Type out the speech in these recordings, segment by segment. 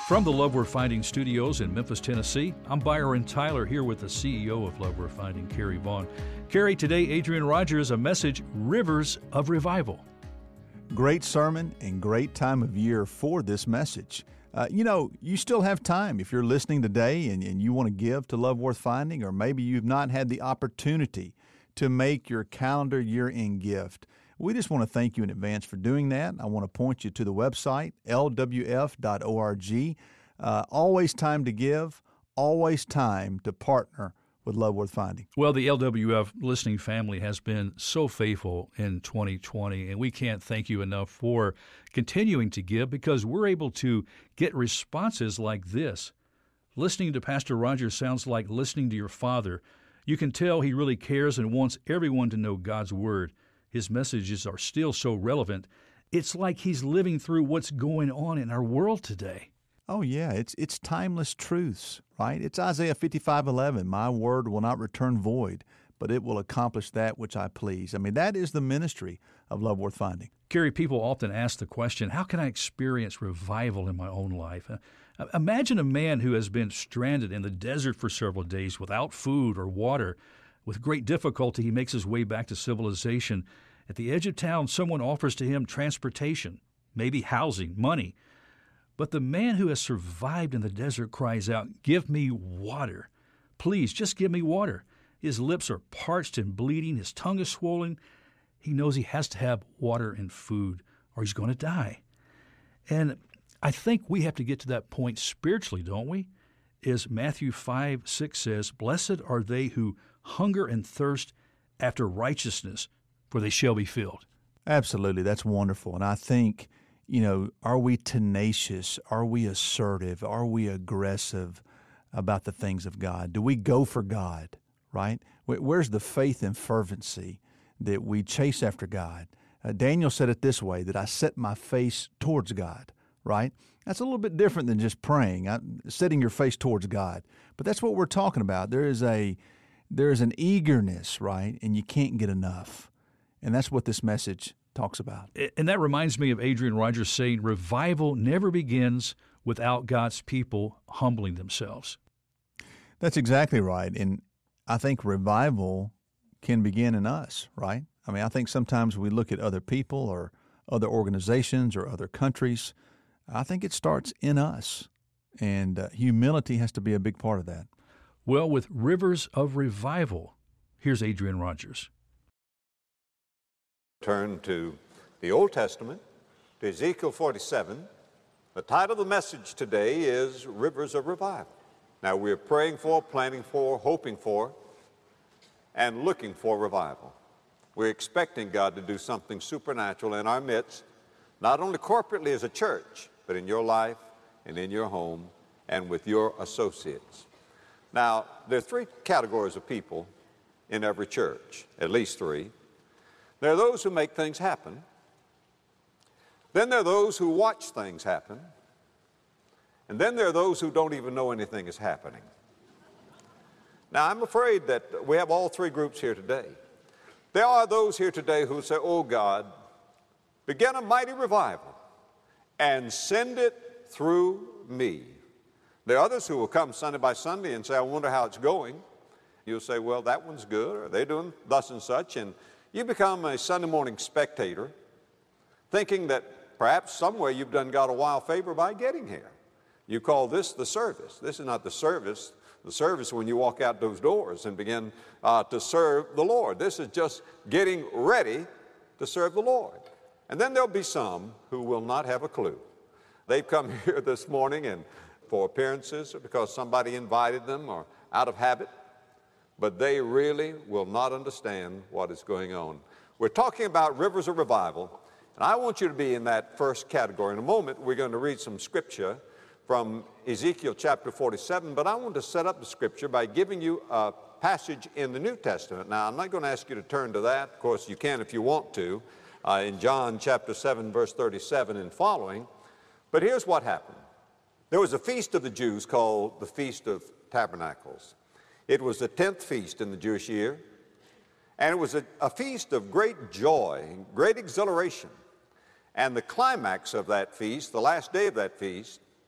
From the Love We're Finding studios in Memphis, Tennessee, I'm Byron Tyler here with the CEO of Love We're Finding, Carrie Vaughn. Carrie, today Adrian Rogers, a message, Rivers of Revival. Great sermon and great time of year for this message. You still have time if you're listening today and you want to give to Love Worth Finding, or maybe you've not had the opportunity to make your calendar year-end gift. We just want to thank you in advance for doing that. I want to point you to the website, lwf.org. Always time to give, always time to partner with Love Worth Finding. Well, the LWF listening family has been so faithful in 2020, and we can't thank you enough for continuing to give, because we're able to get responses like this. Listening to Pastor Rogers sounds like listening to your father. You can tell he really cares and wants everyone to know God's Word. His messages are still so relevant. It's like he's living through what's going on in our world today. Oh, yeah, it's timeless truths, right? It's Isaiah 55:11. My word will not return void, but it will accomplish that which I please. I mean, that is the ministry of Love Worth Finding. Carrie, people often ask the question, how can I experience revival in my own life? Imagine a man who has been stranded in the desert for several days without food or water. With great difficulty, he makes his way back to civilization. At the edge of town, someone offers to him transportation, maybe housing, money. But the man who has survived in the desert cries out, "Give me water. Please, just give me water." His lips are parched and bleeding. His tongue is swollen. He knows he has to have water and food, or he's going to die. And I think we have to get to that point spiritually, don't we? As Matthew 5:6 says, "Blessed are they who hunger and thirst after righteousness, for they shall be filled." Absolutely. That's wonderful. And I think, are we tenacious? Are we assertive? Are we aggressive about the things of God? Do we go for God, right? Where's the faith and fervency that we chase after God? Daniel said it this way, that I set my face towards God, right? That's a little bit different than just praying, setting your face towards God. But that's what we're talking about. There is an eagerness, right? And you can't get enough. And that's what this message talks about. And that reminds me of Adrian Rogers saying, revival never begins without God's people humbling themselves. That's exactly right. And I think revival can begin in us, right? I mean, I think sometimes we look at other people or other organizations or other countries. I think it starts in us. And humility has to be a big part of that. Well, with Rivers of Revival, here's Adrian Rogers. Turn to the Old Testament, to Ezekiel 47. The title of the message today is Rivers of Revival. Now, we're praying for, planning for, hoping for, and looking for revival. We're expecting God to do something supernatural in our midst, not only corporately as a church, but in your life and in your home and with your associates. Now, there are three categories of people in every church, at least three. There are those who make things happen. Then there are those who watch things happen. And then there are those who don't even know anything is happening. Now, I'm afraid that we have all three groups here today. There are those here today who say, "Oh God, begin a mighty revival and send it through me." There are others who will come Sunday by Sunday and say, "I wonder how it's going." You'll say, "Well, that one's good," or "They're doing thus and such," and you become a Sunday morning spectator, thinking that perhaps somewhere you've done God a wild favor by getting here. You call this the service. This is not the service. The service when you walk out those doors and begin to serve the Lord. This is just getting ready to serve the Lord. And then there'll be some who will not have a clue. They've come here this morning and for appearances or because somebody invited them or out of habit, but they really will not understand what is going on. We're talking about rivers of revival, and I want you to be in that first category. In a moment, we're going to read some scripture from Ezekiel chapter 47, but I want to set up the scripture by giving you a passage in the New Testament. Now, I'm not going to ask you to turn to that. Of course, you can if you want to, in John chapter 7, verse 37 and following. But here's what happened. There was a feast of the Jews called the Feast of Tabernacles. It was the 10th feast in the Jewish year, and it was a feast of great joy, great exhilaration. And the climax of that feast, the last day of that feast,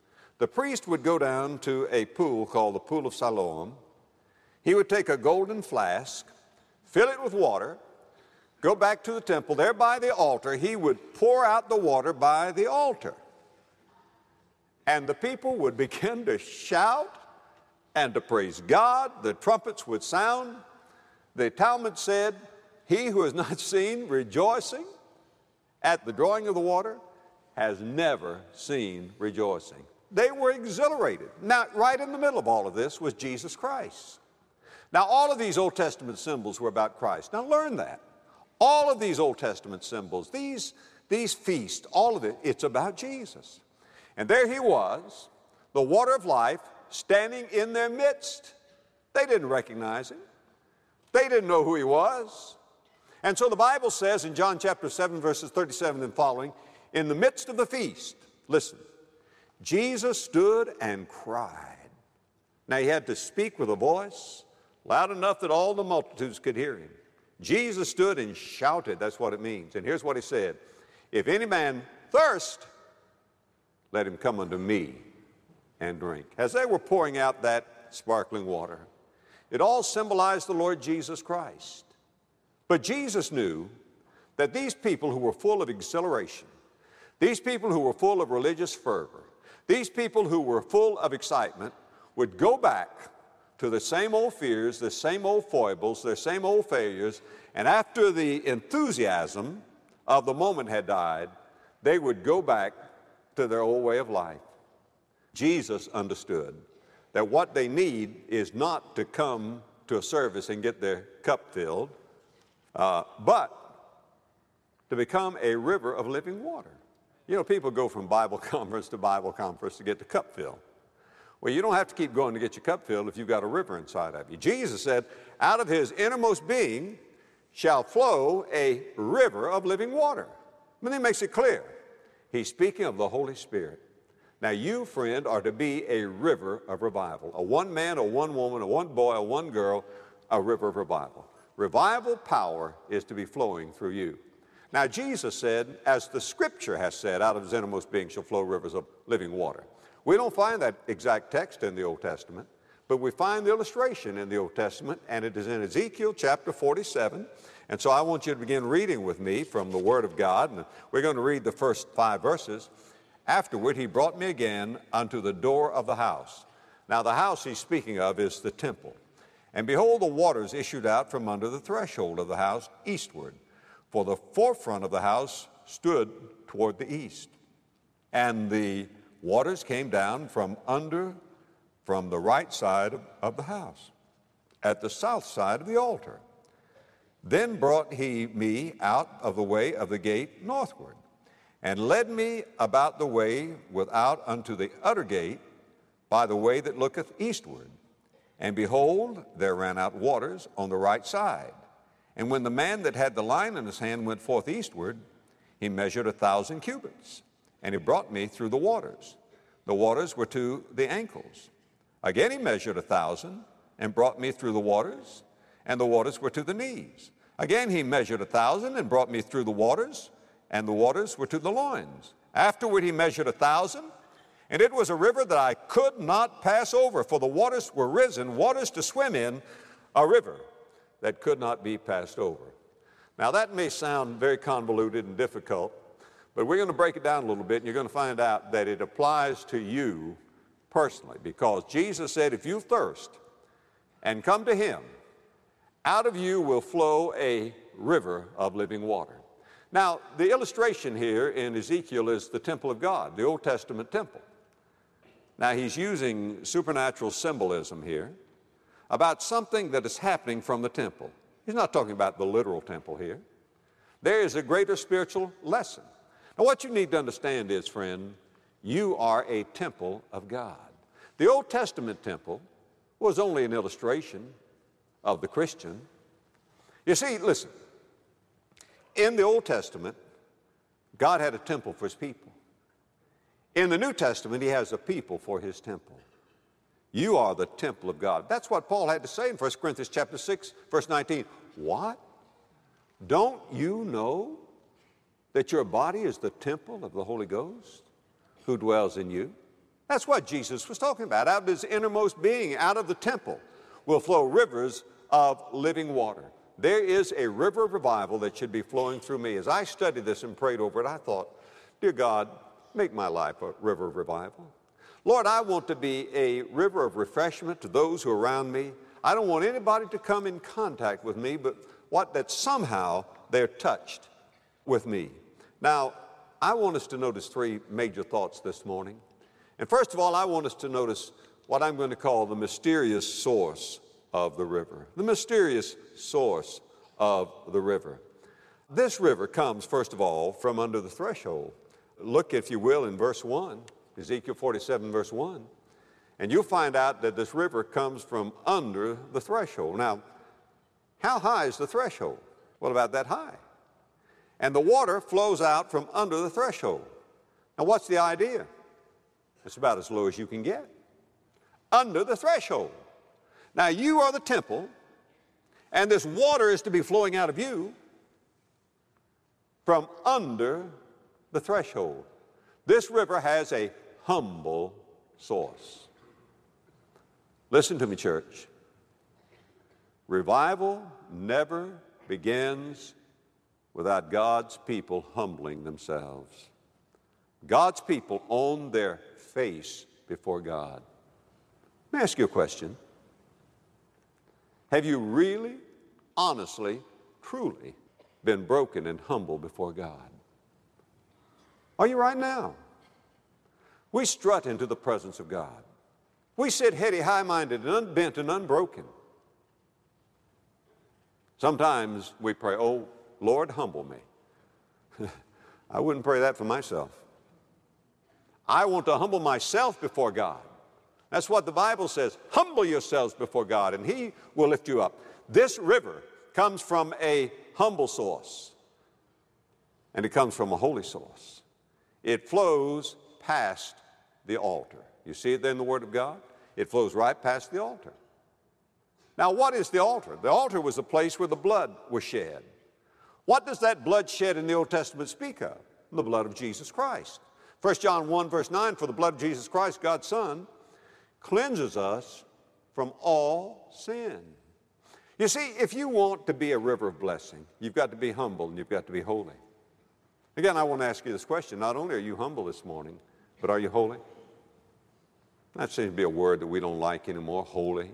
the priest would go down to a pool called the Pool of Siloam. He would take a golden flask, fill it with water, go back to the temple. There by the altar, he would pour out the water by the altar. And the people would begin to shout and to praise God. The trumpets would sound. The Talmud said, he who has not seen rejoicing at the drawing of the water has never seen rejoicing. They were exhilarated. Now, right in the middle of all of this was Jesus Christ. Now, all of these Old Testament symbols were about Christ. Now, learn that. All of these Old Testament symbols, these feasts, all of it, it's about Jesus. And there he was, the water of life, standing in their midst. They didn't recognize him. They didn't know who he was. And so the Bible says in John chapter 7, verses 37 and following, in the midst of the feast, listen, Jesus stood and cried. Now he had to speak with a voice loud enough that all the multitudes could hear him. Jesus stood and shouted. That's what it means. And here's what he said. If any man thirst, let him come unto me and drink. As they were pouring out that sparkling water, it all symbolized the Lord Jesus Christ. But Jesus knew that these people who were full of exhilaration, these people who were full of religious fervor, these people who were full of excitement would go back to the same old fears, the same old foibles, their same old failures, and after the enthusiasm of the moment had died, they would go back to their old way of life. Jesus understood that what they need is not to come to a service and get their cup filled, but to become a river of living water. You know, people go from Bible conference to get the cup filled. Well, you don't have to keep going to get your cup filled if you've got a river inside of you. Jesus said, out of his innermost being shall flow a river of living water. But then he makes it clear. He's speaking of the Holy Spirit. Now you, friend, are to be a river of revival. A one man, a one woman, a one boy, a one girl, a river of revival. Revival power is to be flowing through you. Now Jesus said, as the Scripture has said, out of his innermost being shall flow rivers of living water. We don't find that exact text in the Old Testament, but we find the illustration in the Old Testament, and it is in Ezekiel chapter 47. And so I want you to begin reading with me from the Word of God, and we're going to read the first 5 verses. Afterward, he brought me again unto the door of the house. Now the house he's speaking of is the temple. And behold, the waters issued out from under the threshold of the house eastward, for the forefront of the house stood toward the east. And the waters came down from the right side of the house, at the south side of the altar. Then brought he me out of the way of the gate northward, and led me about the way without unto the utter gate, by the way that looketh eastward. And behold, there ran out waters on the right side. And when the man that had the line in his hand went forth eastward, he measured 1,000 cubits, and he brought me through the waters. The waters were to the ankles. Again he measured 1,000, and brought me through the waters, and the waters were to the knees. Again he measured 1,000, and brought me through the waters, and the waters were to the loins. Afterward he measured 1,000, and it was a river that I could not pass over, for the waters were risen, waters to swim in, a river that could not be passed over. Now that may sound very convoluted and difficult, but we're going to break it down a little bit, and you're going to find out that it applies to you personally, because Jesus said, if you thirst and come to him, out of you will flow a river of living water. Now, the illustration here in Ezekiel is the temple of God, the Old Testament temple. Now, he's using supernatural symbolism here about something that is happening from the temple. He's not talking about the literal temple here. There is a greater spiritual lesson. Now, what you need to understand is, friend, you are a temple of God. The Old Testament temple was only an illustration of the Christian. You see, listen, in the Old Testament, God had a temple for his people. In the New Testament, he has a people for his temple. You are the temple of God. That's what Paul had to say in 1 Corinthians chapter 6, verse 19. What? Don't you know that your body is the temple of the Holy Ghost who dwells in you? That's what Jesus was talking about. Out of his innermost being, out of the temple, will flow rivers of living water. There is a river of revival that should be flowing through me. As I studied this and prayed over it, I thought, dear God, make my life a river of revival. Lord, I want to be a river of refreshment to those who are around me. I don't want anybody to come in contact with me, but that somehow they're touched with me. Now, I want us to notice three major thoughts this morning. And first of all, I want us to notice what I'm going to call the mysterious source of the river. The mysterious source of the river. This river comes, first of all, from under the threshold. Look, if you will, in verse 1, Ezekiel 47, verse 1, and you'll find out that this river comes from under the threshold. Now, how high is the threshold? Well, about that high. And the water flows out from under the threshold. Now, what's the idea? It's about as low as you can get. Under the threshold. Now, you are the temple, and this water is to be flowing out of you from under the threshold. This river has a humble source. Listen to me, church. Revival never begins without God's people humbling themselves. God's people own their face before God. Let me ask you a question. Have you really, honestly, truly been broken and humble before God? Are you right now? We strut into the presence of God. We sit heady, high-minded, and unbent and unbroken. Sometimes we pray, oh, Lord, humble me. I wouldn't pray that for myself. I want to humble myself before God. That's what the Bible says. Humble yourselves before God, and He will lift you up. This river comes from a humble source, and it comes from a holy source. It flows past the altar. You see it there in the Word of God? It flows right past the altar. Now, what is the altar? The altar was the place where the blood was shed. What does that blood shed in the Old Testament speak of? The blood of Jesus Christ. 1 John 1, verse 9, for the blood of Jesus Christ, God's Son, cleanses us from all sin. You see, if you want to be a river of blessing, you've got to be humble and you've got to be holy. Again, I want to ask you this question. Not only are you humble this morning, but are you holy? That seems to be a word that we don't like anymore, holy.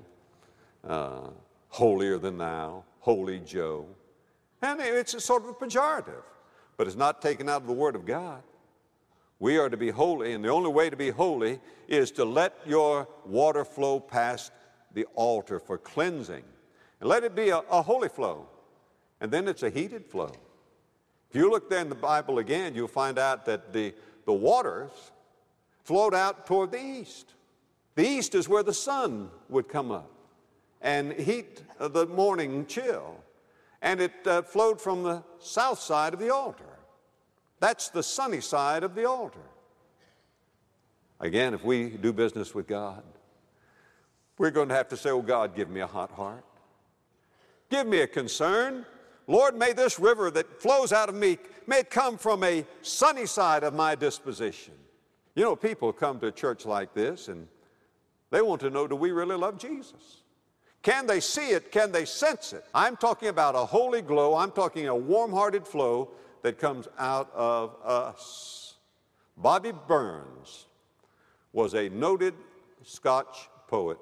Holier than thou, holy Joe. And it's a sort of a pejorative, but it's not taken out of the Word of God. We are to be holy, and the only way to be holy is to let your water flow past the altar for cleansing. And let it be a holy flow. And then it's a heated flow. If you look there in the Bible again, you'll find out that the waters flowed out toward the east. The east is where the sun would come up and heat the morning chill. And it flowed from the south side of the altar. That's the sunny side of the altar. Again, if we do business with God, we're going to have to say, oh God, give me a hot heart. Give me a concern. Lord, may this river that flows out of me, may it come from a sunny side of my disposition. You know, people come to a church like this and they want to know, do we really love Jesus? Can they see it? Can they sense it? I'm talking about a holy glow. I'm talking a warm-hearted flow that comes out of us. Bobby Burns was a noted Scotch poet.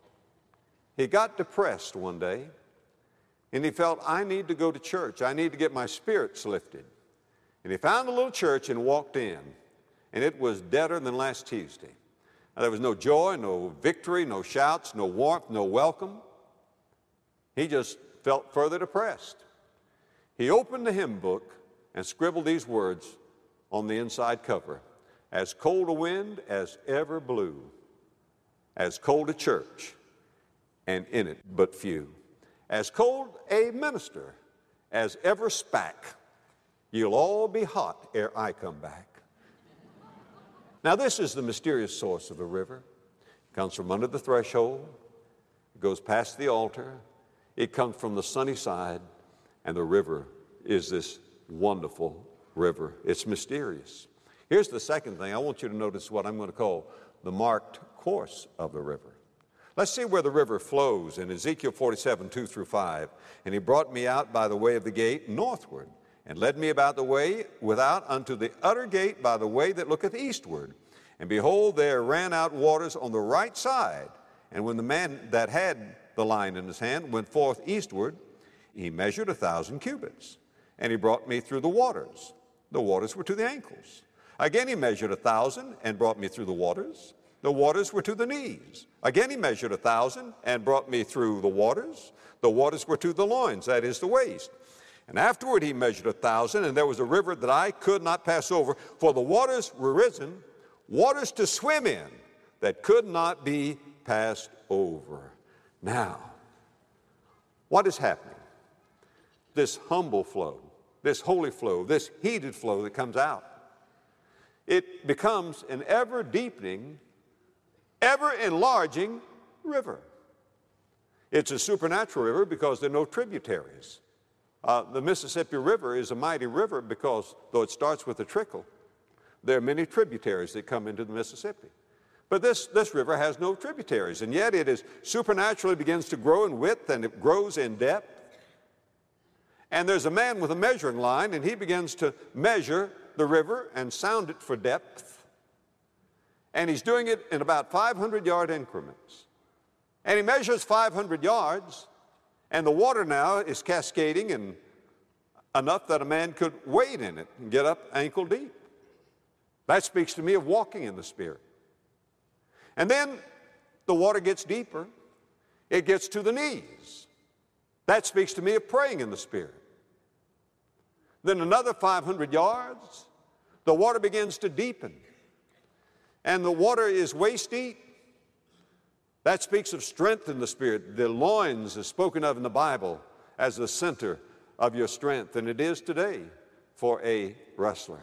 He got depressed one day, and he felt, I need to go to church. I need to get my spirits lifted. And he found a little church and walked in, and it was deader than last Tuesday. There was no joy, no victory, no shouts, no warmth, no welcome. He just felt further depressed. He opened the hymn book and scribbled these words on the inside cover. As cold a wind as ever blew, as cold a church, and in it but few. As cold a minister as ever spak, you'll all be hot ere I come back. Now, this is the mysterious source of the river. It comes from under the threshold. It goes past the altar. It comes from the sunny side. And the river is this wonderful river. It's mysterious. Here's the second thing. I want you to notice what I'm going to call the marked course of the river. Let's see where the river flows in Ezekiel 47, 2 through 5. And he brought me out by the way of the gate northward, and led me about the way without unto the utter gate by the way that looketh eastward. And behold, there ran out waters on the right side. And when the man that had the line in his hand went forth eastward, he measured 1,000 cubits. And he brought me through the waters. The waters were to the ankles. Again he measured 1,000 and brought me through the waters. The waters were to the knees. Again he measured 1,000 and brought me through the waters. The waters were to the loins, that is the waist. And afterward he measured 1,000, and there was a river that I could not pass over, for the waters were risen, waters to swim in, that could not be passed over. Now, what is happening? This humble flow, this holy flow, this heated flow that comes out, it becomes an ever-deepening, ever-enlarging river. It's a supernatural river because there are no tributaries. The Mississippi River is a mighty river because, though it starts with a trickle, there are many tributaries that come into the Mississippi. But this river has no tributaries, and yet it is supernaturally begins to grow in width, and it grows in depth. And there's a man with a measuring line, and he begins to measure the river and sound it for depth. And he's doing it in about 500-yard increments. And he measures 500 yards, and the water now is cascading in enough that a man could wade in it and get up ankle deep. That speaks to me of walking in the Spirit. And then the water gets deeper. It gets to the knees. That speaks to me of praying in the Spirit. Then another 500 yards, the water begins to deepen. And the water is waist deep. That speaks of strength in the Spirit. The loins is spoken of in the Bible as the center of your strength, and it is today for a wrestler.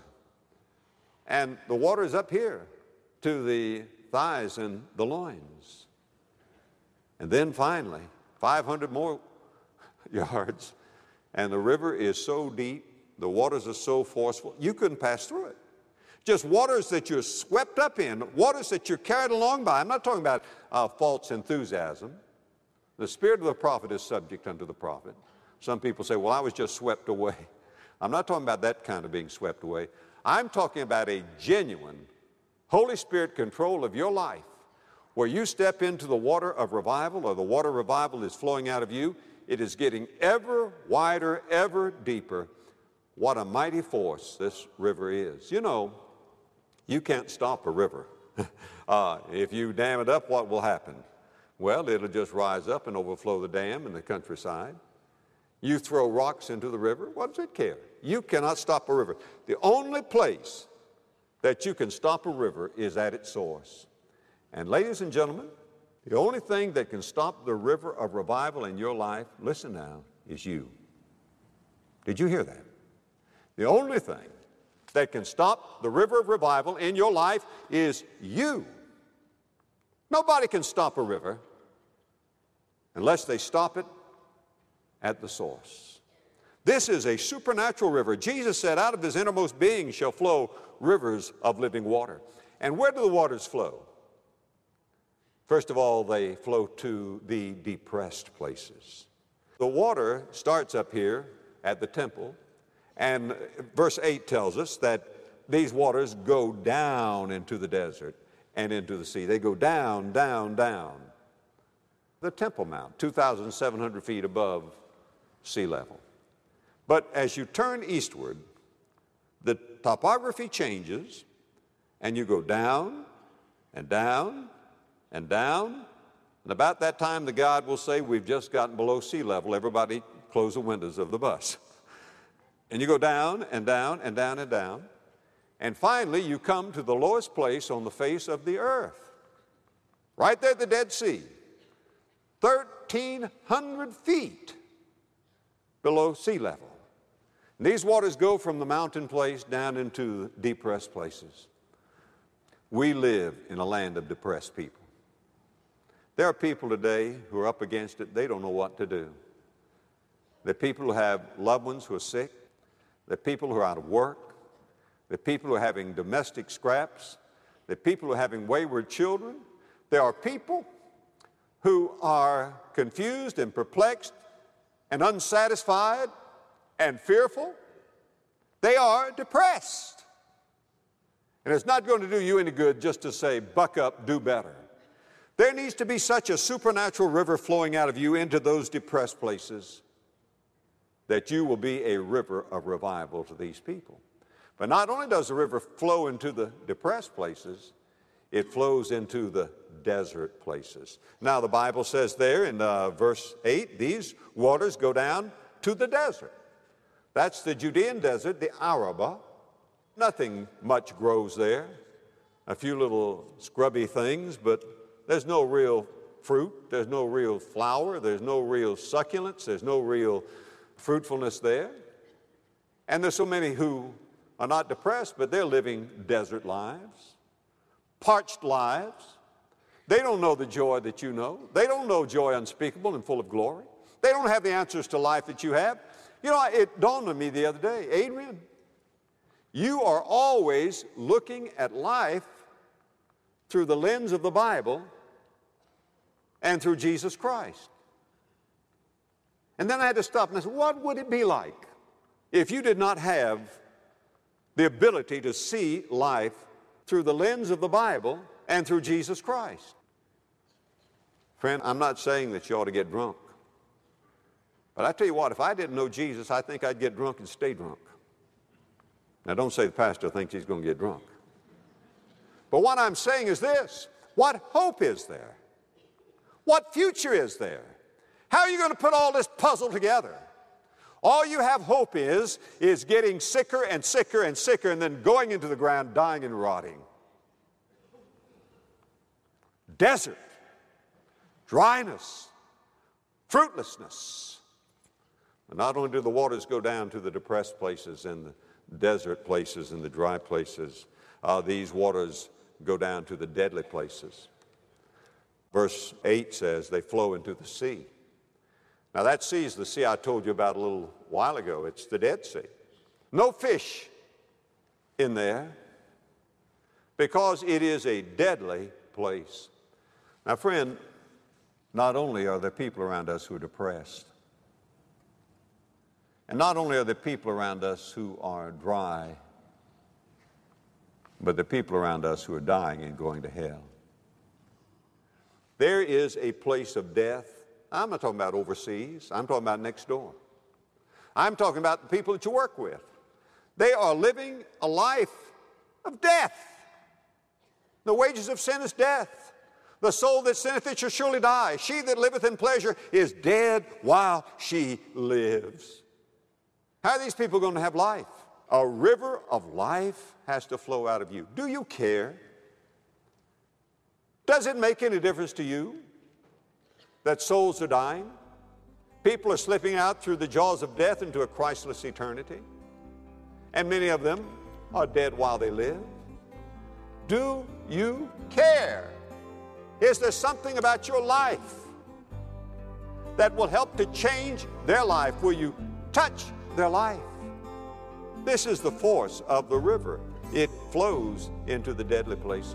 And the water is up here to the thighs and the loins. And then finally, 500 more yards, and the river is so deep, the waters are so forceful, you couldn't pass through it. Just waters that you're swept up in, waters that you're carried along by. I'm not talking about false enthusiasm. The spirit of the prophet is subject unto the prophet. Some people say, well, I was just swept away. I'm not talking about that kind of being swept away. I'm talking about a genuine Holy Spirit control of your life, where you step into the water of revival, or the water of revival is flowing out of you. It is getting ever wider, ever deeper. What a mighty force this river is. You know, you can't stop a river. If you dam it up, what will happen? Well, it'll just rise up and overflow the dam in the countryside. You throw rocks into the river, what does it care? You cannot stop a river. The only place that you can stop a river is at its source. And ladies and gentlemen, the only thing that can stop the river of revival in your life, listen now, is you. Did you hear that? The only thing that can stop the river of revival in your life is you. Nobody can stop a river unless they stop it at the source. This is a supernatural river. Jesus said, out of his innermost being shall flow rivers of living water. And where do the waters flow? First of all, they flow to the depressed places. The water starts up here at the temple, and verse 8 tells us that these waters go down into the desert and into the sea. They go down, down, down. The Temple Mount, 2,700 feet above sea level. But as you turn eastward, the topography changes, and you go down and down and down. And about that time, the God will say, we've just gotten below sea level. Everybody close the windows of the bus. And you go down and down and down and down. And finally, you come to the lowest place on the face of the earth. Right there at the Dead Sea. 1,300 feet below sea level. And these waters go from the mountain place down into depressed places. We live in a land of depressed people. There are people today who are up against it. They don't know what to do. There are people who have loved ones who are sick. There are people who are out of work. There are people who are having domestic scraps. There are people who are having wayward children. There are people who are confused and perplexed and unsatisfied and fearful. They are depressed. And it's not going to do you any good just to say, buck up, do better. There needs to be such a supernatural river flowing out of you into those depressed places that you will be a river of revival to these people. But not only does the river flow into the depressed places, it flows into the desert places. Now the Bible says there in verse 8, these waters go down to the desert. That's the Judean desert, the Arabah. Nothing much grows there. A few little scrubby things, but there's no real fruit. There's no real flower. There's no real succulence. There's no real fruitfulness there. And there's so many who are not depressed, but they're living desert lives, parched lives. They don't know the joy that you know. They don't know joy unspeakable and full of glory. They don't have the answers to life that you have. You know, it dawned on me the other day, Adrian, you are always looking at life through the lens of the Bible and through Jesus Christ. And then I had to stop and I said, what would it be like if you did not have the ability to see life through the lens of the Bible and through Jesus Christ? Friend, I'm not saying that you ought to get drunk. But I tell you what, if I didn't know Jesus, I think I'd get drunk and stay drunk. Now, don't say the pastor thinks he's going to get drunk. But what I'm saying is this: what hope is there? What future is there? How are you going to put all this puzzle together? All you have hope is getting sicker and sicker and sicker and then going into the ground, dying and rotting. Desert, dryness, fruitlessness. But not only do the waters go down to the depressed places and the desert places and the dry places, these waters go down to the deadly places. Verse 8 says they flow into the sea. Now that sea is the sea I told you about a little while ago. It's the Dead Sea. No fish in there because it is a deadly place. Now friend, not only are there people around us who are depressed, and not only are there people around us who are dry, but there are people around us who are dying and going to hell. There is a place of death. I'm not talking about overseas. I'm talking about next door. I'm talking about the people that you work with. They are living a life of death. The wages of sin is death. The soul that sinneth, it shall surely die. She that liveth in pleasure is dead while she lives. How are these people going to have life? A river of life has to flow out of you. Do you care? Does it make any difference to you that souls are dying? People are slipping out through the jaws of death into a Christless eternity. And many of them are dead while they live. Do you care? Is there something about your life that will help to change their life? Will you touch their life? This is the force of the river. It flows into the deadly places.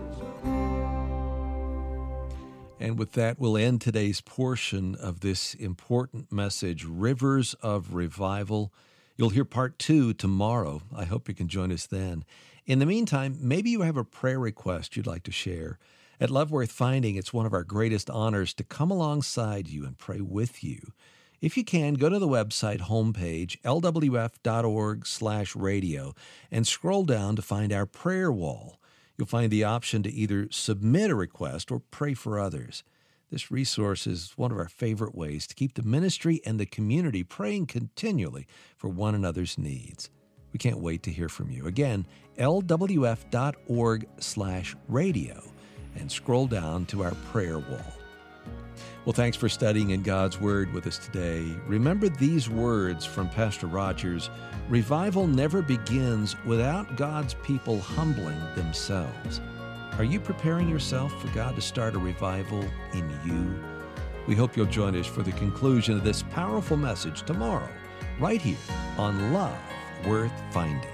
And with that, we'll end today's portion of this important message, Rivers of Revival. You'll hear part 2 tomorrow. I hope you can join us then. In the meantime, maybe you have a prayer request you'd like to share. At Love Worth Finding, it's one of our greatest honors to come alongside you and pray with you. If you can, go to the website homepage, lwf.org/radio, and scroll down to find our prayer wall. You'll find the option to either submit a request or pray for others. This resource is one of our favorite ways to keep the ministry and the community praying continually for one another's needs. We can't wait to hear from you. Again, lwf.org/radio, and scroll down to our prayer wall. Well, thanks for studying in God's Word with us today. Remember these words from Pastor Rogers: revival never begins without God's people humbling themselves. Are you preparing yourself for God to start a revival in you? We hope you'll join us for the conclusion of this powerful message tomorrow, right here on Love Worth Finding.